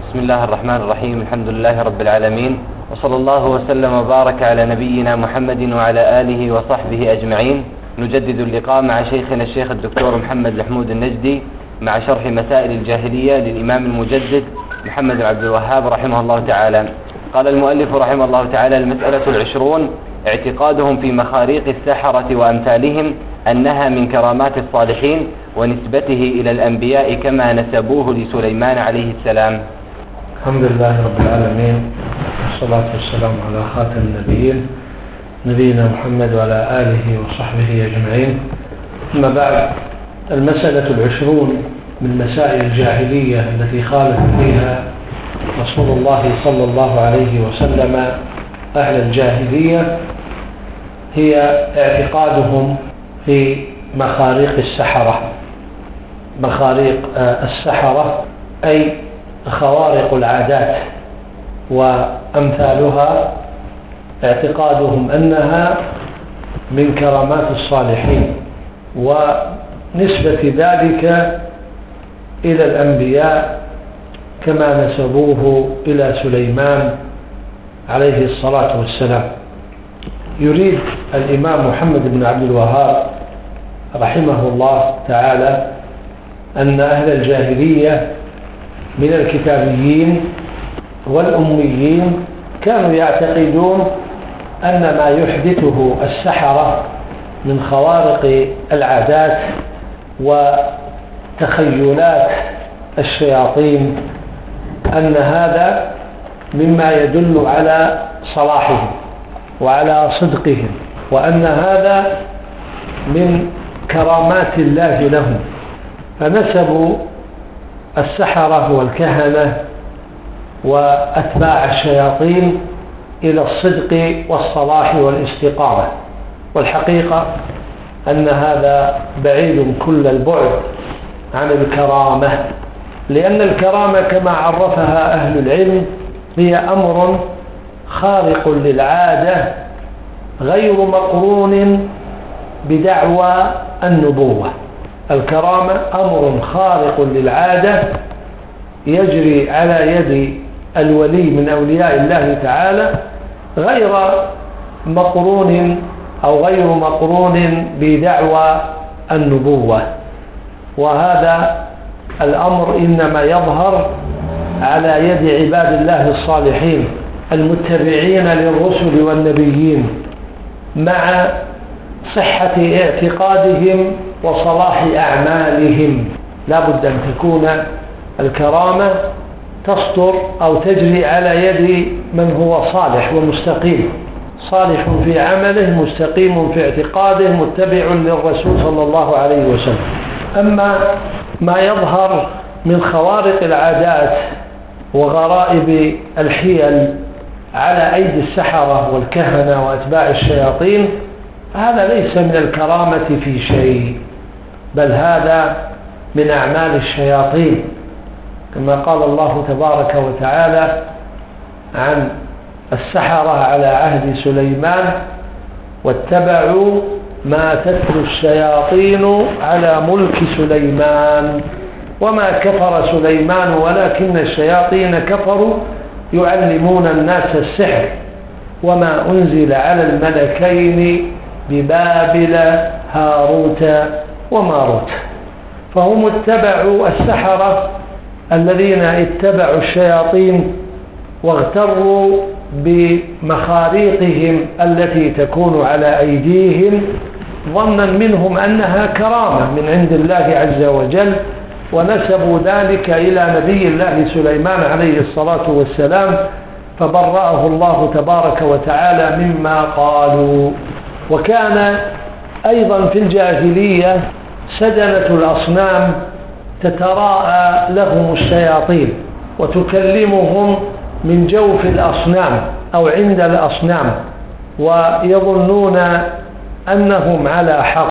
بسم الله الرحمن الرحيم. الحمد لله رب العالمين، وصلى الله وسلم وبارك على نبينا محمد وعلى آله وصحبه أجمعين. نجدد اللقاء مع شيخنا الشيخ الدكتور محمد الحمود النجدي مع شرح مسائل الجاهلية للإمام المجدد محمد بن عبد الوهاب رحمه الله تعالى. قال المؤلف رحمه الله تعالى: المسألة 20: اعتقادهم في مخاريق السحرة وأمثالهم أنها من كرامات الصالحين ونسبته إلى الأنبياء كما نسبوه لسليمان عليه السلام. الحمد لله رب العالمين، والصلاة والسلام على خاتم النبيين نبينا محمد وعلى آله وصحبه أجمعين. أما بعد، المسألة 20 من مسائل الجاهلية التي خالف فيها رسول الله صلى الله عليه وسلم أهل الجاهلية هي اعتقادهم في مخاريق السحرة. مخاريق السحرة أي خوارق العادات وأمثالها، اعتقادهم أنها من كرامات الصالحين ونسبة ذلك إلى الأنبياء كما نسبوه إلى سليمان عليه الصلاة والسلام. يريد الإمام محمد بن عبد الوهاب رحمه الله تعالى أن أهل الجاهلية من الكتابيين والأميين كانوا يعتقدون أن ما يحدثه السحرة من خوارق العادات وتخيلات الشياطين أن هذا مما يدل على صلاحهم وعلى صدقهم، وأن هذا من كرامات الله لهم، فنسبوا السحرة والكهنة وأتباع الشياطين إلى الصدق والصلاح والاستقامة. والحقيقة أن هذا بعيد كل البعد عن الكرامة، لأن الكرامة كما عرفها أهل العلم هي أمر خارق للعادة غير مقرون بدعوى النبوة. الكرامة أمر خارق للعادة يجري على يد الولي من أولياء الله تعالى غير مقرون أو غير مقرون بدعوى النبوة. وهذا الأمر إنما يظهر على يد عباد الله الصالحين المتبعين للرسل والنبيين مع صحة اعتقادهم وصلاح أعمالهم. لا بد أن تكون الكرامة تصدر أو تجري على يد من هو صالح ومستقيم، صالح في عمله مستقيم في اعتقاده متبع للرسول صلى الله عليه وسلم. أما ما يظهر من خوارق العادات وغرائب الحيل على أيدي السحرة والكهنة وأتباع الشياطين هذا ليس من الكرامة في شيء، بل هذا من أعمال الشياطين، كما قال الله تبارك وتعالى عن السحرة على عهد سليمان: واتبعوا ما تتلو الشياطين على ملك سليمان وما كفر سليمان ولكن الشياطين كفروا يعلمون الناس السحر وما أنزل على الملكين ببابل هاروت وماروت. فهم اتبعوا السحرة الذين اتبعوا الشياطين واغتروا بمخاريقهم التي تكون على أيديهم ظنا منهم أنها كرامة من عند الله عز وجل، ونسبوا ذلك إلى نبي الله سليمان عليه الصلاة والسلام فبرأه الله تبارك وتعالى مما قالوا. وكان أيضا في الجاهلية سدنة الأصنام تتراءى لهم الشياطين وتكلمهم من جوف الأصنام أو عند الأصنام، ويظنون أنهم على حق